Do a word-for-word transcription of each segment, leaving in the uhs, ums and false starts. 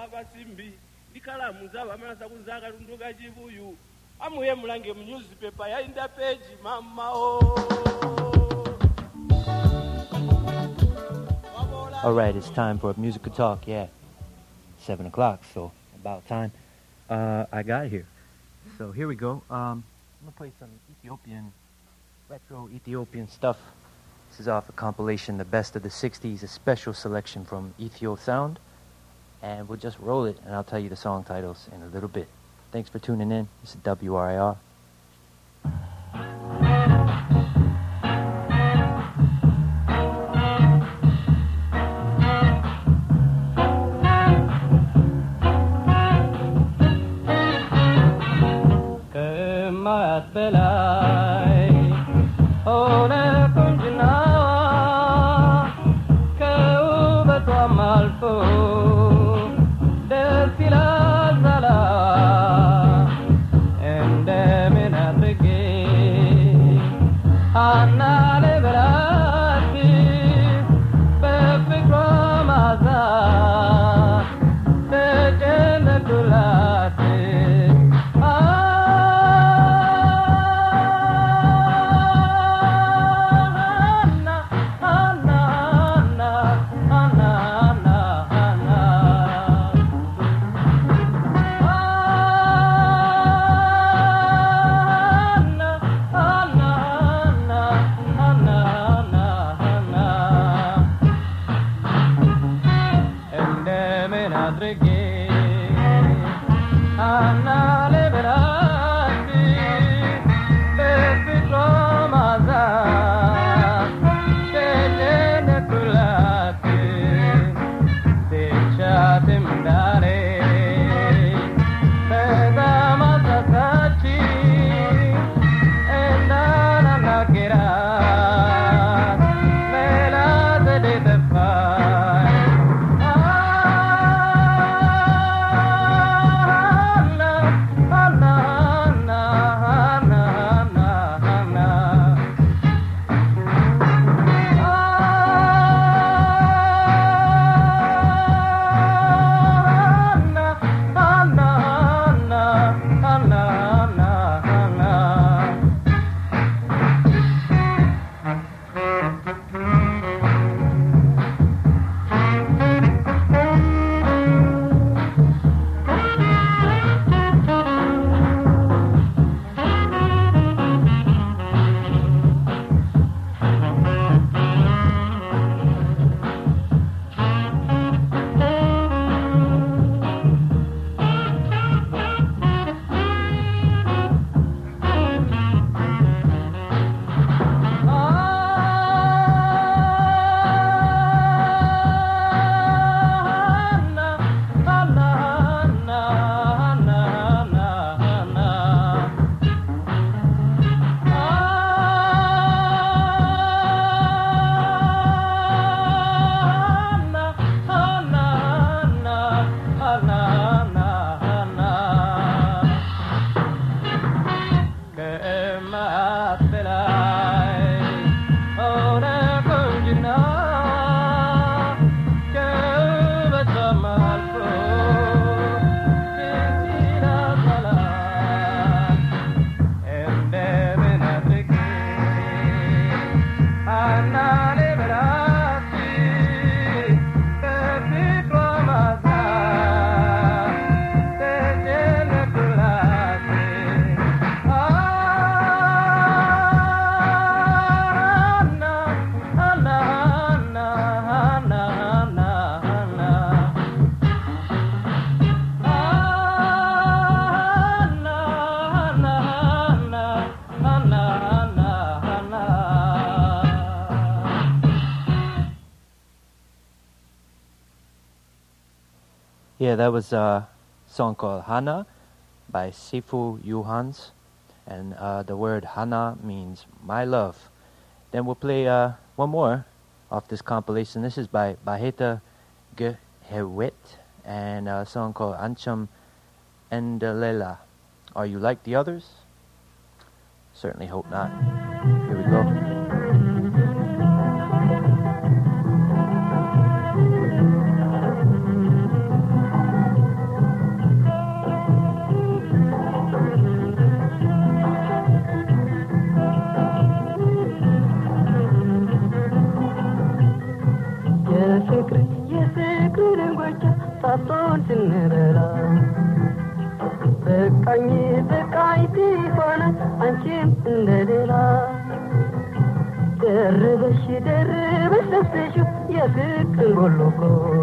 akasimbi ndikalamu zavamanasa kunzaka lunduka chivuyu amuye mulange mu newspaper yainda page mama oh. All right, it's time for musical talk. Yeah, seven o'clock, so about time. Uh, I got here. So here we go. Um, I'm gonna play some Ethiopian, retro Ethiopian stuff. This is off a compilation, The Best of the sixties, a special selection from Ethio Sound. And we'll just roll it, and I'll tell you the song titles in a little bit. Thanks for tuning in. This is W R I R. Yeah, that was a song called Hana by Sifu Yuhans. And uh, the word Hana means my love. Then we'll play uh, one more off this compilation. This is by Baheta Gehewet and a song called Ancham Endelela. Are you like the others? Certainly hope not. Here we go. ጣፍጦን ስንበላ በቃኝ በቃኝ ሲሆን አንቺም እንደሌላ ደርበሽ ደርበሽ ለብሰሽው የፍቅርን ቦሎኮ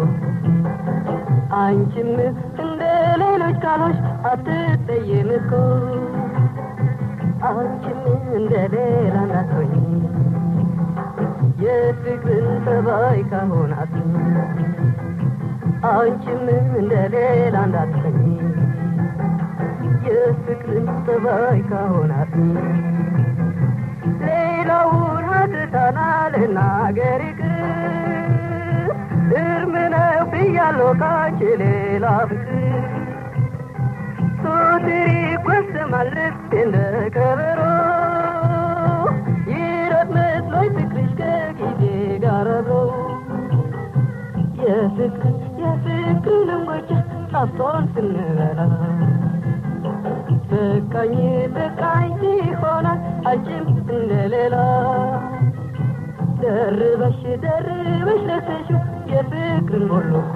አንቺም እንደ ሌሎች ካሎች አትጠይም እኮ አንቺም እንደ ሌላ እንዳትሆኝ የፍቅርን ጠባይ ካሆናት አንቺም እንደ ሌላ እንዳትሆኝ የፍቅርን ጠባይ ካሆናት ሌላውን ሀትታናል እናገር ይቅር እርም ነው ብያለሁ ካንቺ ሌላ ፍቅር ሶትሪ ጓሰማል ልቤ እንደ ከበሮ ይሮጥ መስሎኝ ፍቅርሽ ከጊዜ ጋር አብሮ የፍቅር የፍቅርን እንጎቻ ጣፍጦን ስንበላ በቃኝ በቃኝ ሲሆናል አንቺም እንደሌላ ደርበሽ ደርበሽ ለብሰሽው የፍቅርን ቦሎኮ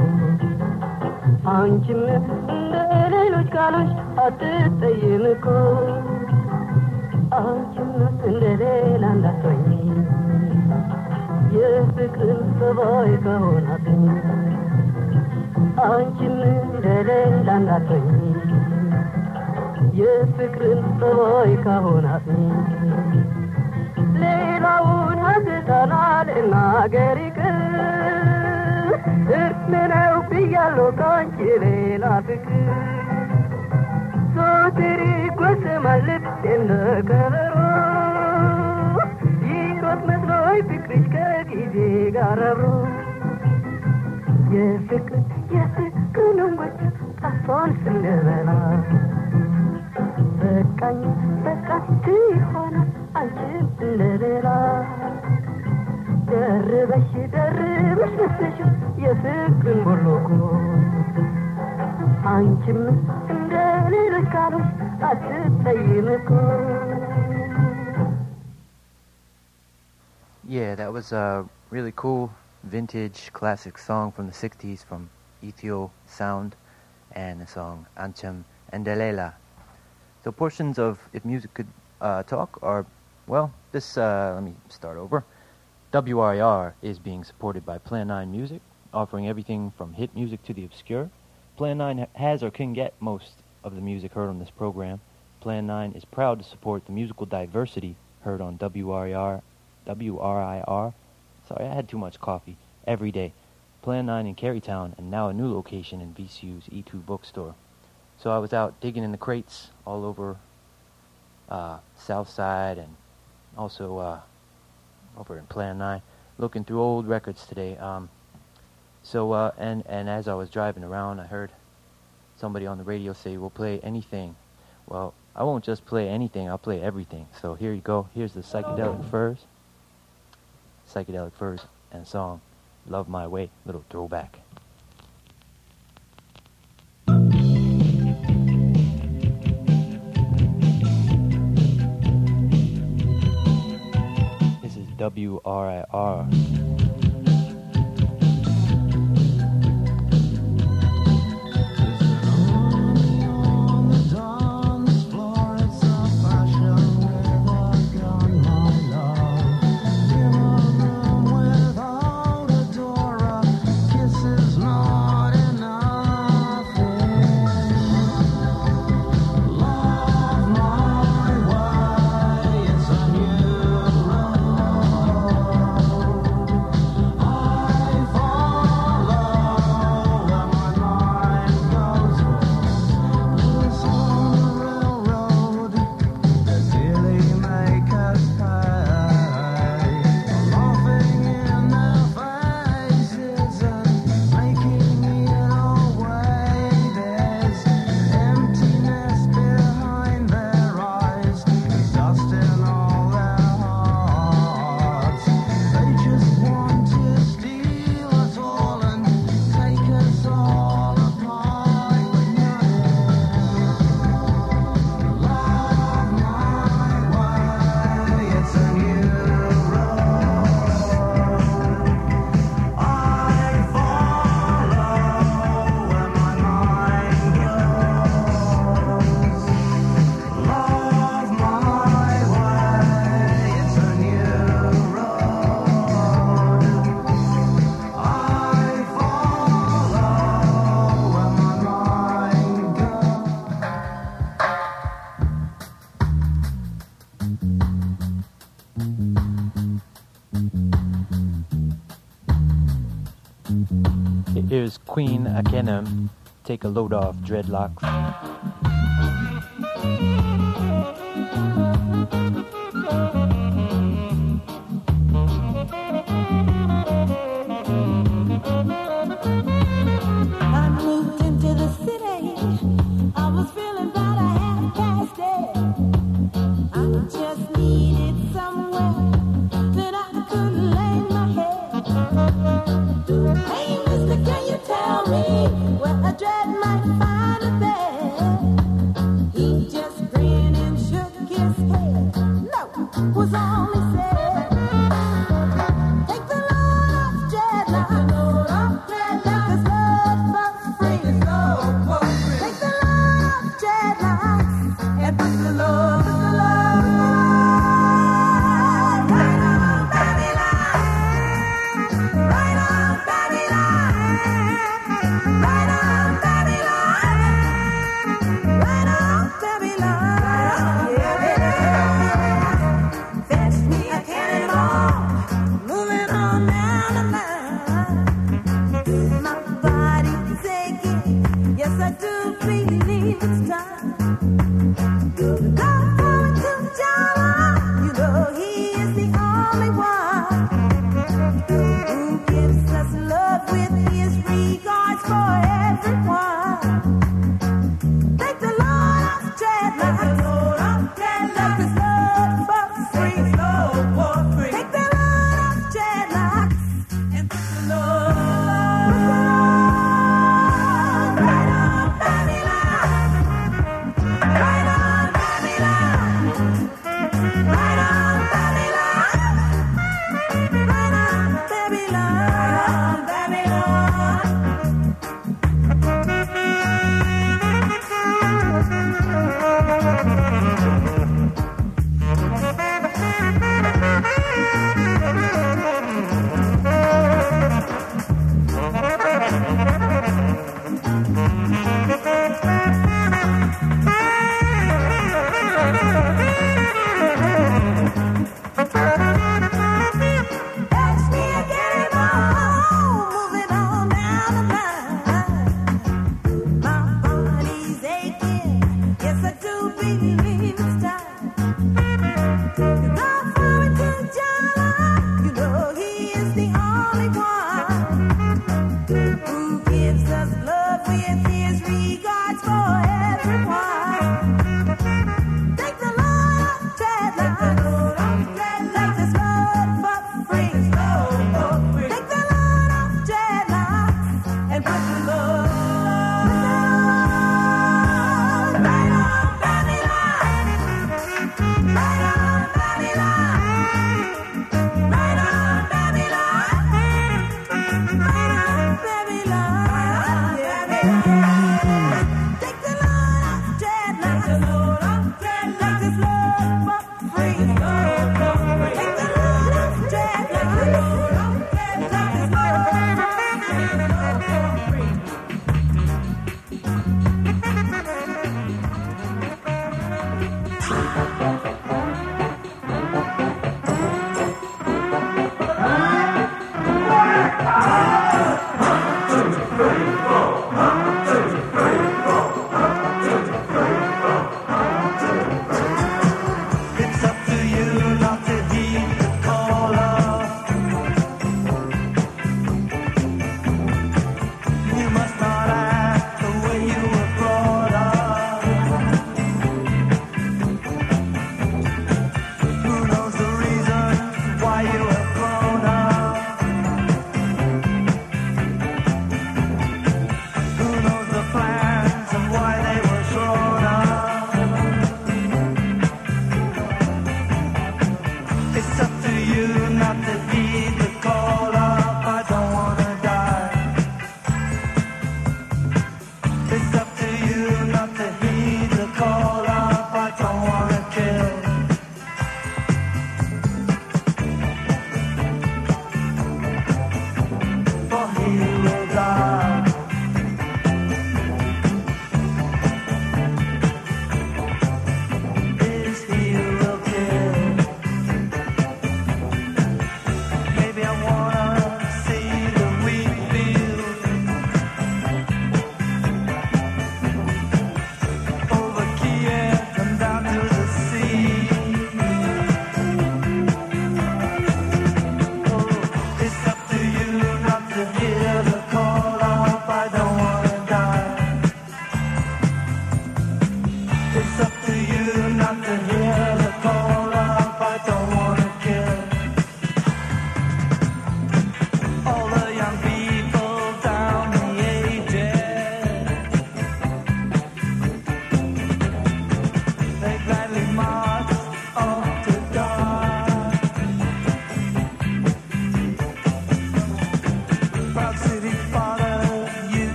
አንቺም እንደ ሌሎች ካሎች አትጠይም እኮ አንቺም እንደ ሌላ እንዳትሆኝ የፍቅርን ጠባይ ከሆናት አንቺም እንደ ሌላ እንዳትሆኝ የፍቅርን ጠባይ ካሆናት ሌላውን ሀትታናል እናገር ይቅር እርም ነው ብያለሁ ካንቺ ሌላ ፍቅር ሶትሪ ጓሰማል ልቤ እንደ ከበሮ ይሮጥ መስሎኝ ፍቅርሽ ከጊዜ ጋር አብሮ የፍቅር የፍቅርን እንጎቻ ጣፍጦን ስንበላ በቃኝ በቃኝ ሲሆናል አንቺም እንደሌላ ደርበሽ ደርበሽ ለብሰሽው የፍቅርን ቦሎኮ አንቺም እንደ ሌሎች ካሎች አትጠይም እኮ Yeah, that was a really cool vintage classic song from the sixties from Ethio Sound and the song Anchem Endelela. So portions of If Music Could uh, Talk are, well, this, uh, let me start over. W R I R is being supported by Plan nine Music, offering everything from hit music to the obscure. Plan nine has or can get most of the music heard on this program. Plan nine is proud to support the musical diversity heard on W R I R, W R I R, sorry, I had too much coffee, every day. Plan nine in Carytown, and now a new location in V C U's E two bookstore. So I was out digging in the crates all over uh, South Side and also uh, over in Plan nine, looking through old records today. Um, so, uh, and, and as I was driving around, I heard somebody on the radio say, we'll play anything. Well, I won't just play anything, I'll play everything. So here you go. Here's the Psychedelic Furs. Psychedelic Furs and song, Love My Way, little throwback. W R I R. Queen Akenem, Take a Load Off Dreadlocks. I moved into the city. I was feeling about a half past eight. I just needed somewhere that I could lay my head. Hey, mister, can you tell me where a dread might find a bed? He just grinned and shook his head. No, was all he said. Take the load off dreadlocks. Load off dreadlocks. Load for free. Take the load off dreadlocks and put the load, put the load right on Babylon. Right on Babylon. Right on Babylon. Right on Babylon. Yeah. Fetch me a cannonball. Moving on down the line. My body's aching. Yes, I do believe it's time. God going to Jala. You know he is the only one who gives us love with his regards for everyone. Take the Lord off dreadlocks. Lord off dreadlocks. His love for free. Lord for free. Take the Lord off dreadlocks and put the Lord right on Babylon. Right on Babylon. Right on Babylon. Right on Babylon. Babylon. Catch me a cannonball, moving on down the line. My body's aching, yes I do believe it's time. God going to Jala, you know he is the only one who gives us love with his regards for everyone. Take the Lord off dreadlocks. Take his love for free. Take the Lord off dreadlocks and put the Lord right on Babylon. Right on Babylon. Right on Babylon. Right on Babylon. Take the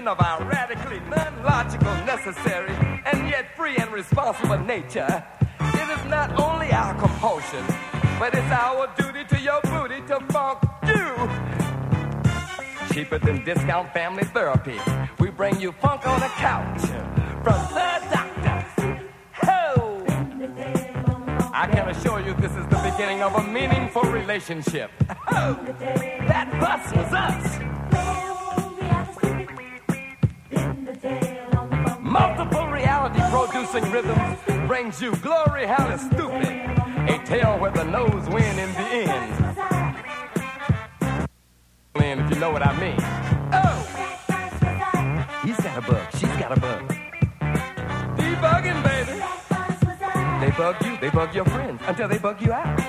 of our radically non-logical, necessary, and yet free and responsible nature, it is not only our compulsion, but it's our duty to your booty to funk you. Cheaper than discount family therapy, we bring you funk on a couch from the doctor. Ho! I can assure you this is the beginning of a meaningful relationship. Ho! That bus was us. Multiple reality-producing rhythms brings you Glory Hell is Stupid, a tale where the nose win in the end. If you know what I mean. Oh! He's got a bug, she's got a bug. Debugging, baby. They bug you, they bug your friends, until they bug you out.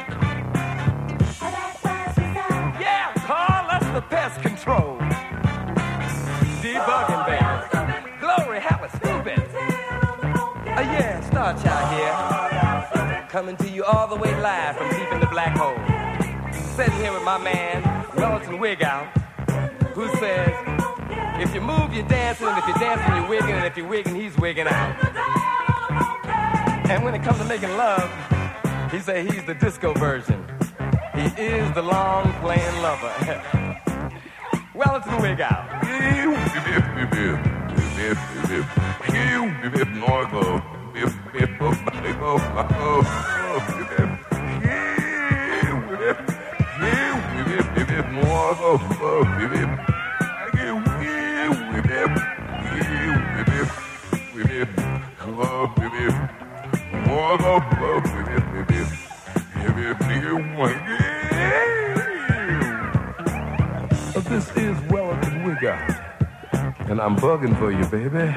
Yeah, Carl, that's the pest control. Debugging, baby. Glory, how it's stupid. Oh yeah, Star Child here. Coming to you all the way live from deep in the black hole. Sitting here with my man, Wellington Wig Out, who says, if you move, you're dancing, and if you're dancing, you're wigging, and if you're wigging, he's wigging out. And when it comes to making love, he say he's the disco version. He is the long-playing lover. Wellington Wig Out. This is Wellington Wig Out, and I'm bugging for you, baby.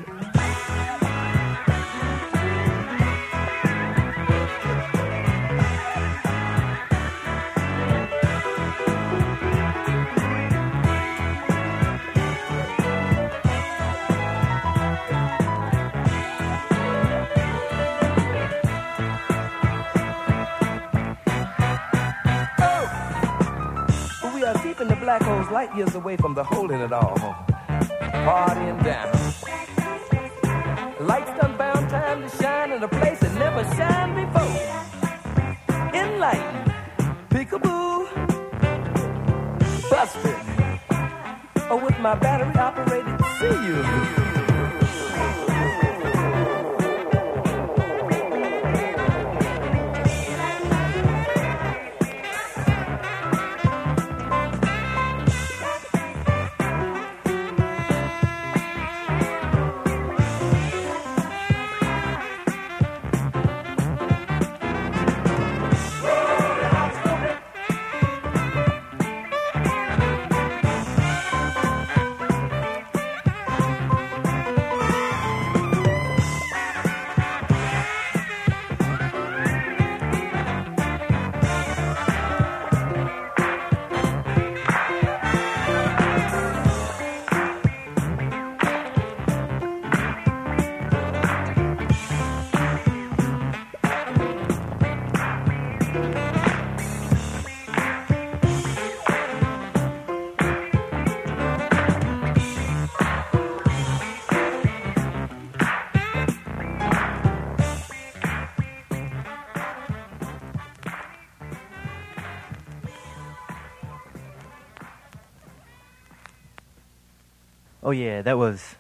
Black holes light years away from the hole in it all. Partying down. Lights done found time to shine in a place that never shined before. Enlightened. Peekaboo. Busted. Oh, with my battery operated. See you. Oh yeah, that was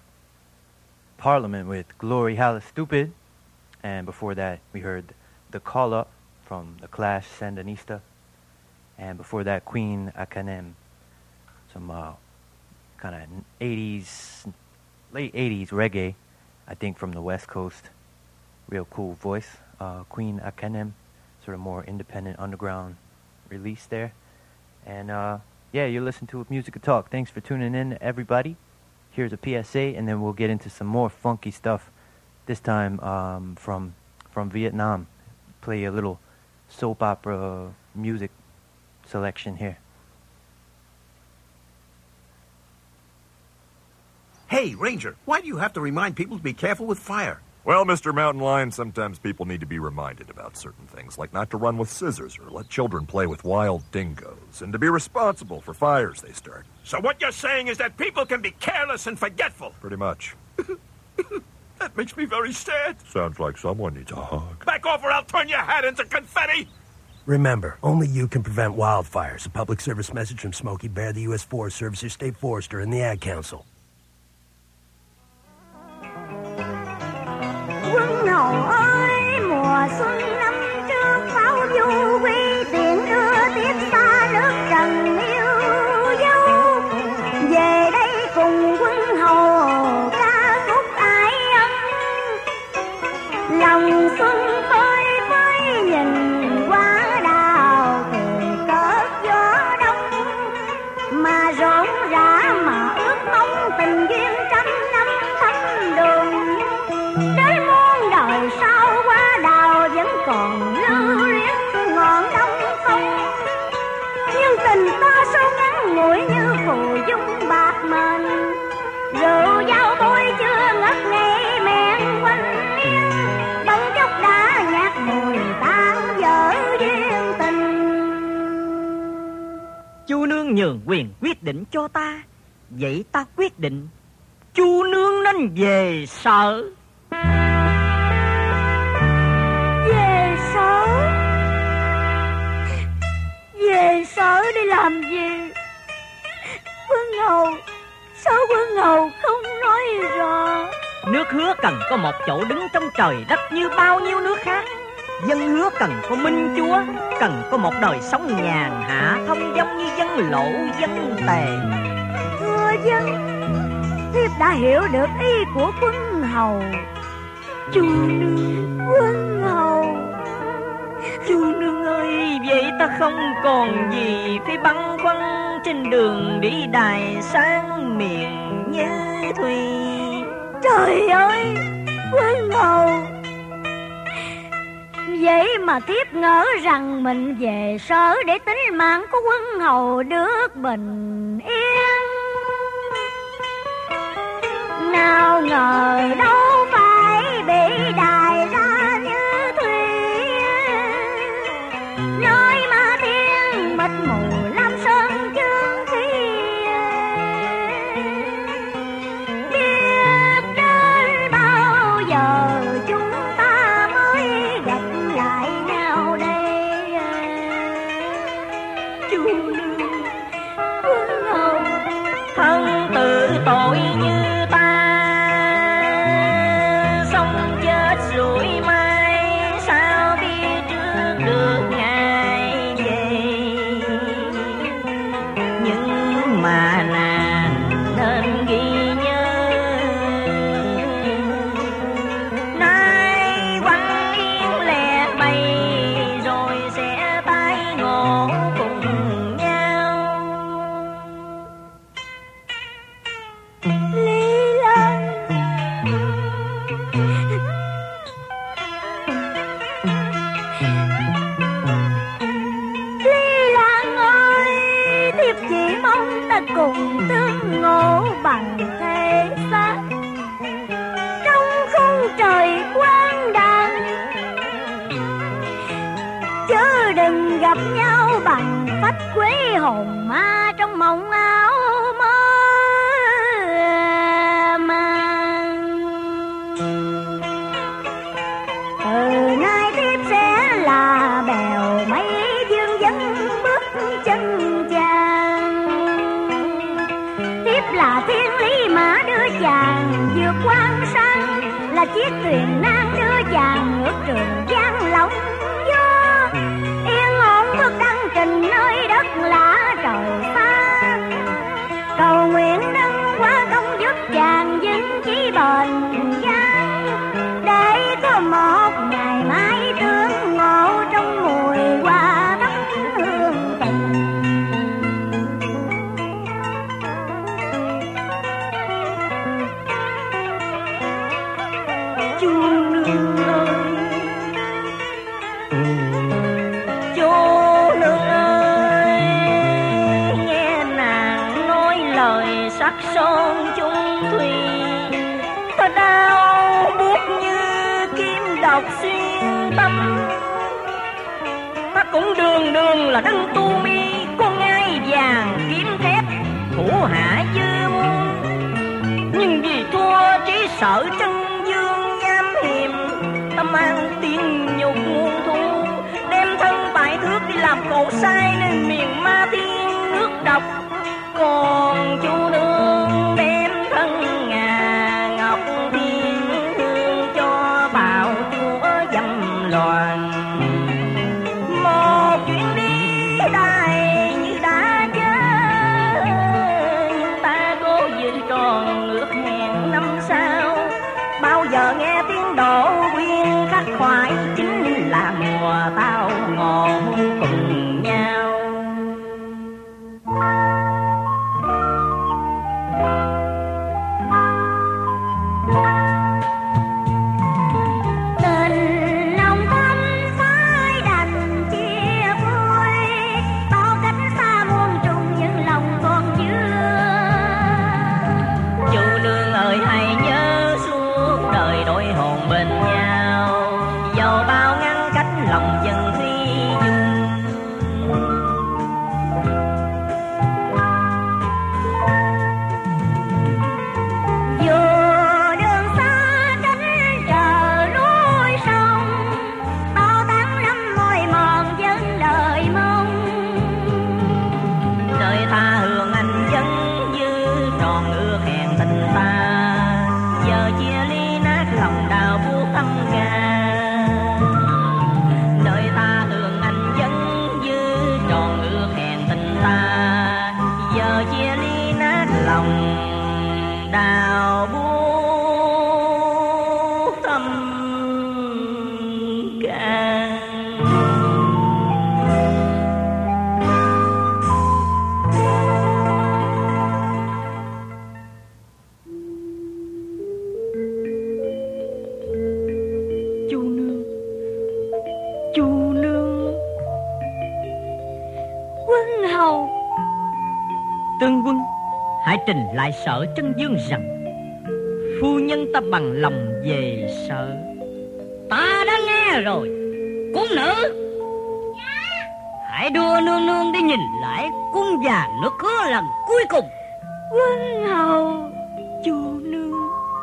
Parliament with Glory Hell is Stupid. And before that, we heard The Call Up from The Clash, Sandinista. And before that, Queen Akanem. Some uh, kind of eighties, late eighties reggae, I think from the West Coast. Real cool voice. Uh, Queen Akanem, sort of more independent underground release there. And uh, yeah, you're listening to Music Talk. Thanks for tuning in, everybody. Here's a P S A, and then we'll get into some more funky stuff. This time um, from from Vietnam. Play a little soap opera music selection here. Hey, Ranger, why do you have to remind people to be careful with fire? Well, Mister Mountain Lion, sometimes people need to be reminded about certain things, like not to run with scissors or let children play with wild dingoes, and to be responsible for fires they start. So what you're saying is that people can be careless and forgetful? Pretty much. That makes me very sad. Sounds like someone needs a hug. Back off or I'll turn your hat into confetti! Remember, only you can prevent wildfires. A public service message from Smokey Bear, the U S Forest Service, your state forester, and the Ad Council. Quân hầu ơi, mùa xuân năm trước pháo du quy tiện đưa tiếp xa nước trần yêu dấu. Về đây cùng quân hầu ca khúc ái ân, lòng xuân phơi phới nhìn qua đào cười cơn gió đông, mà rộn rã mà ước mong tình duyên trăm năm thắm đượm. Đến muôn đời sau qua đào vẫn còn lưu luyến ngọn đông không, nhưng tình ta sâu ngắn ngủi như phù dung bạc mệnh. Rượu dao bôi chưa ngất ngây men quanh miên, bỗng chốc đã nhạt mùi tan vỡ duyên tình. Chu nương nhường quyền quyết định cho ta, vậy ta quyết định chu nương nên về Sở. Về Sở? Về Sở để làm gì? Quân hầu, sao quân hầu không nói rõ? Nước Hứa cần có một chỗ đứng trong trời đất như bao nhiêu nước khác. Dân Hứa cần có minh chúa, cần có một đời sống nhàn hạ thông dong như dân Lộ, dân Tề. Thưa dân, thiếp đã hiểu được ý của quân hầu. Chu nương, quân hầu. Chu nương ơi, vậy ta không còn gì phải băn khoăn trên đường đi đài sang miền Như Thùy. Trời ơi, quân hầu. Vậy mà thiếp ngỡ rằng mình về Sở để tính mạng của quân hầu được bình yên. Nào ngờ đâu phải bị đài ra Như Thùy, nơi mà thiên mịt mù lam sơn chương khí. Biết đến bao giờ chúng ta mới gặp lại nhau đây? Chu nương, quân hầu. Thân tự tội như cùng tương ngộ bằng thể xác trong khung trời quang đàng, chớ đừng gặp nhau bằng phách quế hồn ma trong mộng áo mơ màng. Từ nay tiếp sẽ là bèo mây dương dẫn bước chân chàng, là thiên lý mã đưa chàng vượt quan sang, là chiếc thuyền nan đưa chàng ngược trường giang lòng vô yên ổn bước đăng trình nơi đất lạ trời xa. độc xuyên tâm. Ta cũng đường đường là đấng tu mi, con ngai vàng kiếm thép thủ hạ dư môn. Nhưng vì thua trí sợ chân dương nham hiểm, ta mang tiếng nhục muôn thu, đem thân tại thước đi làm cậu sai nên miền ma thiên nước độc. Còn chú nương đem thân ngà ngọc thiên hương cho bạo chúa dâm loạn. Một chuyến đi đại như đã chết, nhưng ta cố giữ tròn ước hẹn năm sau. Bao giờ nghe tiếng đổ quyên khắc khoải, chính là mùa tao ngò cùng nhau. Tình lòng thắm phai đành chia phôi, bao cách xa muôn trùng nhưng lòng còn chưa. Chú nương ơi hãy nhớ suốt đời đôi hồn bên nhau, dầu bao ngăn cách lòng dân thủy dung. Dù đường xa cánh chờ núi sông, bao tháng năm môi mòn vẫn lời mong. Nơi tha hương anh vẫn như tròn ước hẹn tình ta, giờ chia ly nát lòng đau buốt tâm can. Nơi tha hương anh vẫn như tròn ước hẹn tình ta, giờ chia ly nát lòng đau buốt tâm can. Chú nương, chú nương. Quân hầu, Tương quân, hãy trình lại Sở Chân Dương rằng phu nhân ta bằng lòng về Sở. Ta đã nghe rồi. Cung nữ, hãy đưa nương nương đi nhìn lại cung già nước hứa lần cuối cùng. quân hầu, chú nương.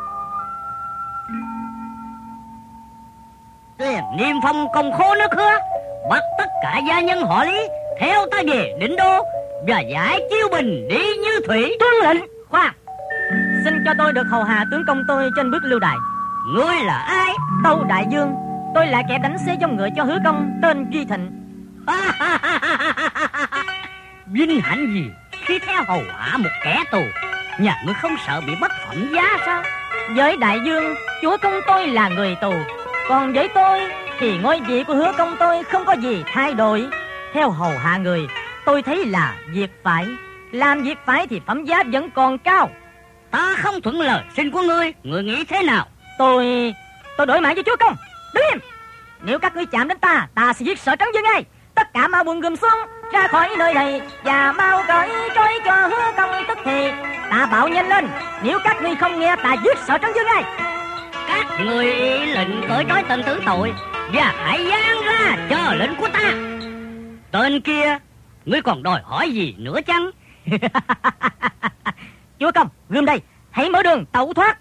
Liền niêm phong công khố nước hứa, bắt tất cả gia nhân họ Lý theo ta về Định Đô và giải Chiêu Bình đi như thủy. Tuân lệnh. Khoan, xin cho tôi được hầu hạ tướng công tôi trên bước lưu đài. Ngươi là ai? Tâu đại dương, tôi là kẻ đánh xế trong ngựa cho Hứa Công tên Duy Thịnh. Vinh hạnh gì khi theo hầu hạ một kẻ tù? Nhà ngươi không sợ bị bất phẩm giá sao? Với đại dương, chúa công tôi là người tù, còn với tôi thì ngôi vị của Hứa Công tôi không có gì thay đổi. Theo hầu hạ người, tôi thấy là việc phải. Làm việc phải thì phẩm giá vẫn còn cao. Ta không thuận lời xin của ngươi, ngươi nghĩ thế nào? Tôi... tôi đổi mạng cho chúa công. Đứng im! Nếu các ngươi chạm đến ta, ta sẽ giết Sở Trấn Dương ngay. Tất cả ma buồn gồm xuống ra khỏi nơi này và mau cởi trói cho Hứa Công tức thì. Ta bảo nhanh lên, nếu các ngươi không nghe ta giết Sở Trấn Dương ngay. Các người y lệnh cởi trói tên tử tội và hãy giang ra chờ lệnh của ta. Tên kia, ngươi còn đòi hỏi gì nữa chăng? Chúa công, gươm đây, hãy mở đường tẩu thoát.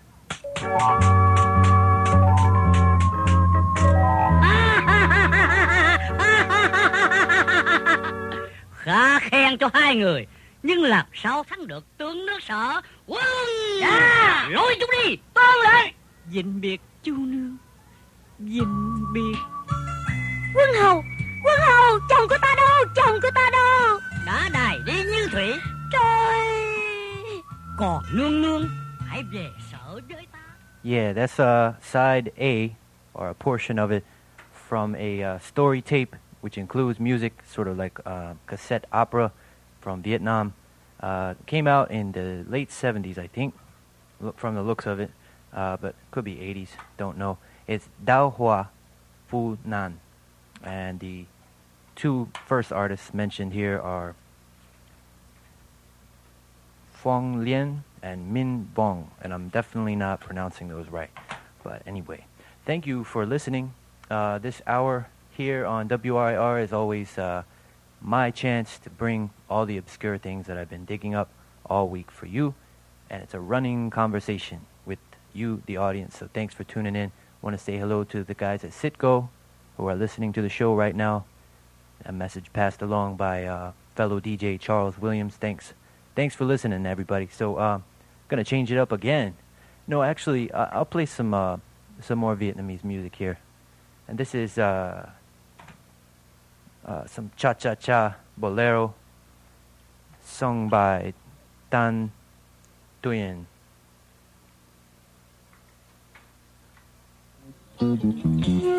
Khá khen cho hai người, nhưng làm sao thắng được tướng nước Sở? Quân à, lôi chúng đi. Tuân lệnh. Vĩnh biệt chú nương, vĩnh biệt. Quân hầu, quân hầu, chồng của ta đâu, chồng của ta đâu? Đã đài đi như thủy. Trời. Còn nương nương, hãy về Sở với ta. Yeah, that's uh, side A, or a portion of it, from a uh, story tape, which includes music, sort of like uh, cassette opera from Vietnam. Uh, came out in the late seventies, I think, look, from the looks of it, uh, but could be eighties, don't know. It's Dao Hua Fu Nan, and the two first artists mentioned here are Phong Lien and Min Bong, and I'm definitely not pronouncing those right. But anyway, thank you for listening. Uh, this hour here on W R I R is always uh, my chance to bring all the obscure things that I've been digging up all week for you. And it's a running conversation with you, the audience. So thanks for tuning in. Want to say hello to the guys at Citgo who are listening to the show right now. A message passed along by uh, fellow D J Charles Williams. Thanks. Thanks for listening, everybody. So uh, going to change it up again. No, actually, uh, I'll play some uh, some more Vietnamese music here. And this is uh, uh, some cha-cha-cha bolero sung by Tan Tuyen. Thank you.